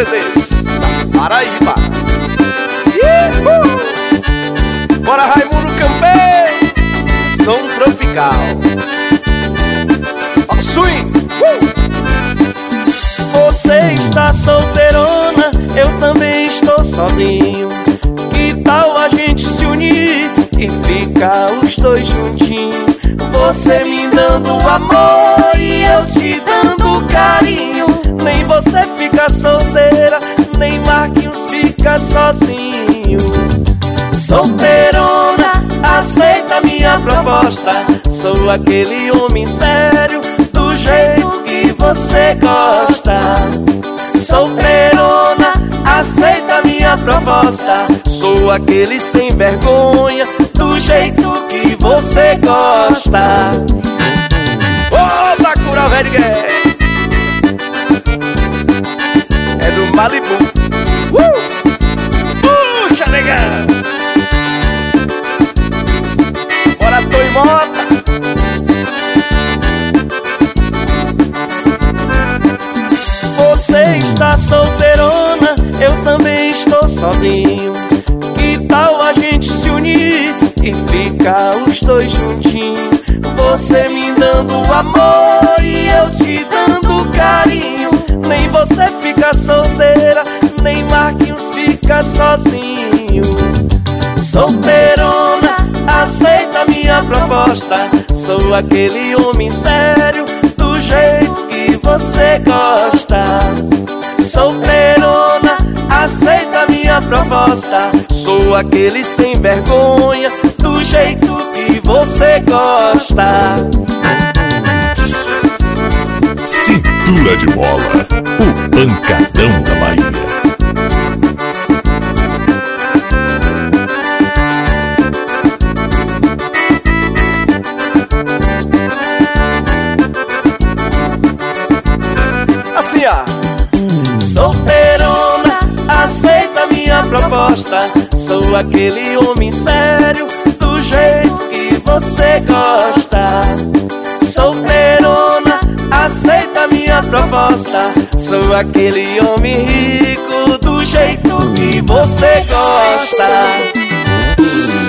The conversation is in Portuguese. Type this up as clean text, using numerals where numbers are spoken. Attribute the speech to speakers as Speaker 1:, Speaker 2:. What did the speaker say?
Speaker 1: CDs Paraíba. Bora Raimundo Campeiro, som tropical. Ó, swing.
Speaker 2: Você está solteirona, eu também estou sozinho. Que tal a gente se unir e ficar os dois juntinhos? Você me dando amor e eu te dando carinho. Nem você fica solteira, nem Marquinhos fica sozinho. Solteirona, aceita minha proposta. Sou aquele homem sério, do jeito que você gosta. Solteirona, aceita minha proposta. Sou aquele sem vergonha, do jeito que você gosta.
Speaker 1: Ô, Bacura velho, é do Malibu. Puxa, negão. Bora, Tô e Mota.
Speaker 2: Você está solteirona, eu também estou sozinho. Que tal a gente se unir e ficar os dois juntinhos? Você me dando amor e eu te dando carinho. Nem você fica solteira, nem Marquinhos fica sozinho. Solteirona, aceita minha proposta. Sou aquele homem sério, do jeito que você gosta. Solteirona, aceita minha proposta. Sou aquele sem vergonha, do jeito que você gosta.
Speaker 3: Cintura de Mola, o pancadão da Bahia.
Speaker 1: Assim, ó.
Speaker 2: Solteirona, aceita minha proposta. Sou aquele homem sério, do jeito que você gosta. Solteirona, aceita minha proposta. Sou aquele homem rico, do jeito que você gosta.